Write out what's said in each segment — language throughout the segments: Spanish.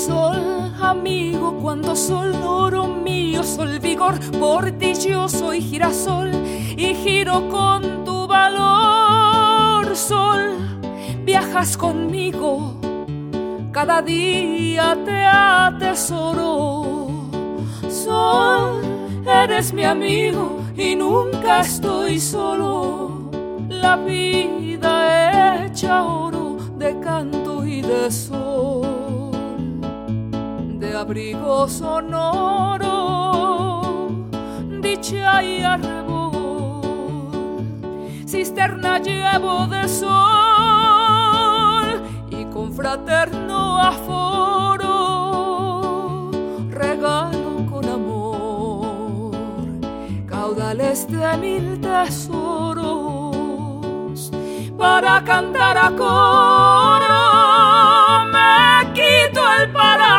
Sol, amigo, cuando sol, oro mío, sol, vigor, por ti yo soy girasol y giro con tu valor. Sol, viajas conmigo, cada día te atesoro. Sol, eres mi amigo y nunca estoy solo. La vida hecha oro de canto y de sol, de abrigo sonoro, dicha y arrebol. Cisterna llevo de sol y con fraterno aforo regalo con amor caudales de mil tesoros para cantar a coro. Me quito el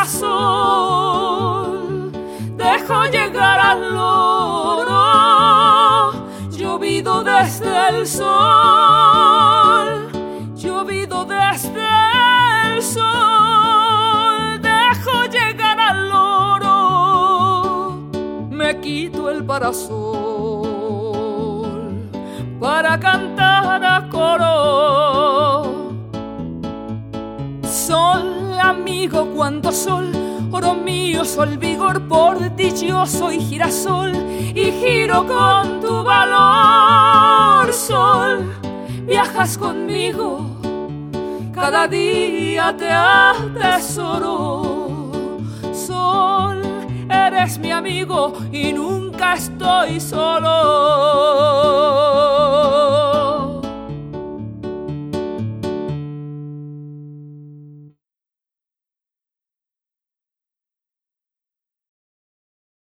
parasol, dejo llegar al loro, llovido desde el sol, llovido desde el sol, dejo llegar al loro, me quito el parasol para cantar a coro. Sol, amigo, cuando sol, oro mío, sol, vigor, por ti yo soy girasol y giro con tu valor. Sol, viajas conmigo, cada día te atesoro. Sol, eres mi amigo y nunca estoy solo.